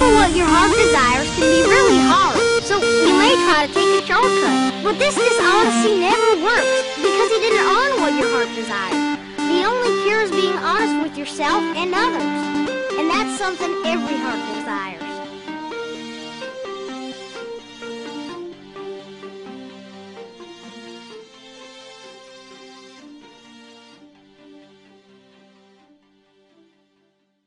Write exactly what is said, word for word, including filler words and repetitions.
what your heart desires can be really hard, so you may try to take a shortcut. But this dishonesty never works, because he didn't earn what your heart desired. The only cure is being honest with yourself and others. And that's something every heart desires.